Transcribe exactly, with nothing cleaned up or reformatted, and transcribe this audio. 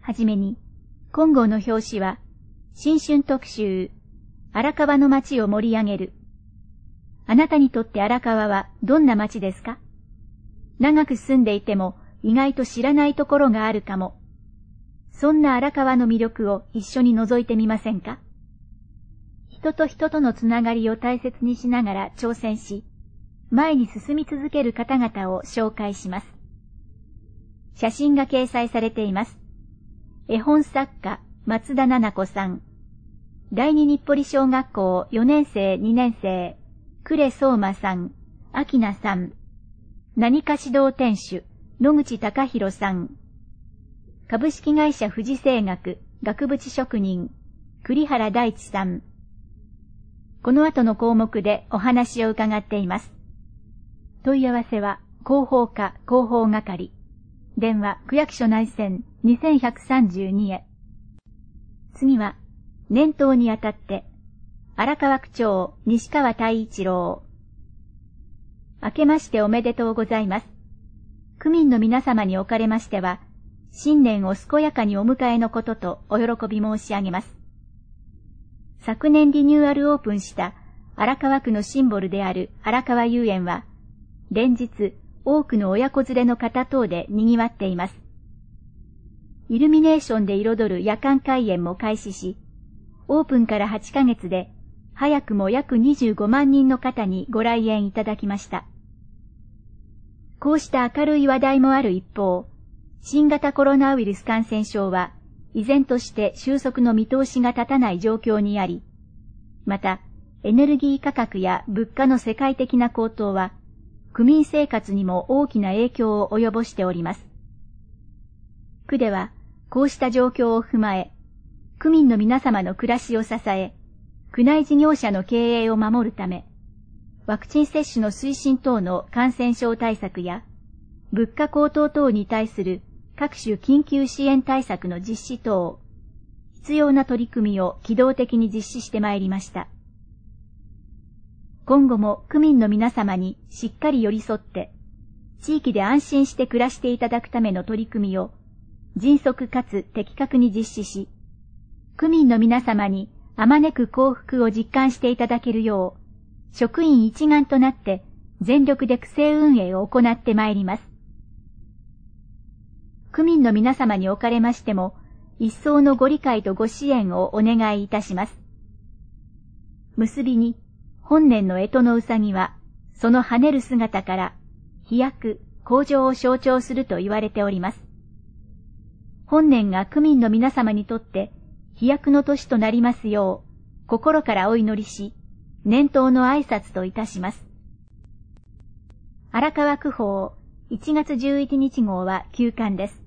はじめに、今号の表紙は、新春特集、荒川の街を盛り上げる。あなたにとって荒川はどんな街ですか？長く住んでいても意外と知らないところがあるかも。そんな荒川の魅力を一緒に覗いてみませんか？人と人とのつながりを大切にしながら挑戦し、前に進み続ける方々を紹介します。写真が掲載されています。絵本作家、松田奈々子さん。第二日暮里小学校よねん生にねん生、呉相馬さん、秋名さん。何か指導店主、野口隆弘さん。株式会社富士製学、額縁職人、栗原大地さん。この後の項目でお話を伺っています。問い合わせは、広報課広報係。電話、区役所内線にせんひゃくさんじゅうにへ。次は、年頭にあたって、荒川区長、西川太一郎。明けましておめでとうございます。区民の皆様におかれましては、新年を健やかにお迎えのこととお喜び申し上げます。昨年リニューアルオープンした荒川区のシンボルである荒川遊園は、連日多くの親子連れの方等で賑わっています。イルミネーションで彩る夜間開園も開始し、オープンからはちかげつで早くも約にじゅうごまんにんの方にご来園いただきました。こうした明るい話題もある一方、新型コロナウイルス感染症は依然として収束の見通しが立たない状況にあり、またエネルギー価格や物価の世界的な高騰は区民生活にも大きな影響を及ぼしております。区ではこうした状況を踏まえ、区民の皆様の暮らしを支え、区内事業者の経営を守るため、ワクチン接種の推進等の感染症対策や、物価高騰等に対する各種緊急支援対策の実施等、必要な取り組みを機動的に実施してまいりました。今後も区民の皆様にしっかり寄り添って、地域で安心して暮らしていただくための取り組みを、迅速かつ的確に実施し、区民の皆様にあまねく幸福を実感していただけるよう、職員一丸となって全力で区政運営を行ってまいります。区民の皆様におかれましても、一層のご理解とご支援をお願いいたします。結びに、本年の干支のうさぎは、その跳ねる姿から、飛躍、向上を象徴すると言われております。本年が区民の皆様にとって、飛躍の年となりますよう、心からお祈りし、年頭の挨拶といたします。荒川区報いちがつじゅういちにち号は休刊です。